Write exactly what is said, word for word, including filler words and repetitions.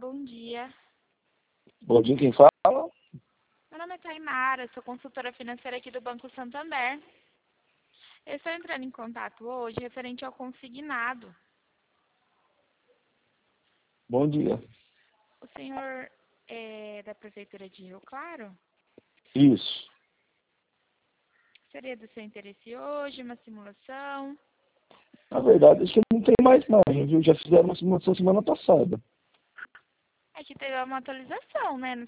bom dia. Bom dia, quem fala? Meu nome é Taimara, sou consultora financeira aqui do Banco Santander. Eu estou entrando em contato hoje referente ao consignado. Bom dia. O senhor é da Prefeitura de Rio Claro? Isso. Seria do seu interesse hoje, uma simulação? Na verdade, acho que não tem mais não, viu? Já fizeram uma simulação semana passada. É que teve uma atualização, né, no